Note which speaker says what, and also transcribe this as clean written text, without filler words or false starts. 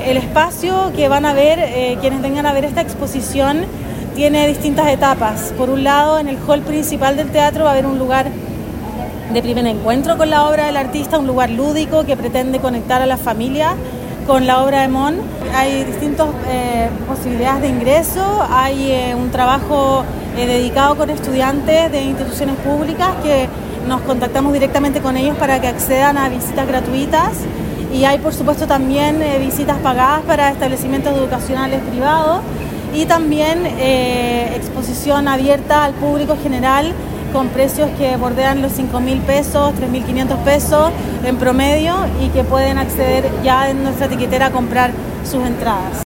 Speaker 1: El espacio que van a ver quienes vengan a ver esta exposición tiene distintas etapas. Por un lado, en el hall principal del teatro va a haber un lugar de primer encuentro con la obra del artista, un lugar lúdico que pretende conectar a la familia con la obra de Mon. Hay distintas posibilidades de ingreso, hay un trabajo dedicado con estudiantes de instituciones públicas que nos contactamos directamente con ellos para que accedan a visitas gratuitas, y hay por supuesto también visitas pagadas para establecimientos educacionales privados, y también exposición abierta al público general con precios que bordean los 5.000 pesos, 3.500 pesos en promedio, y que pueden acceder ya en nuestra tiquetera a comprar sus entradas.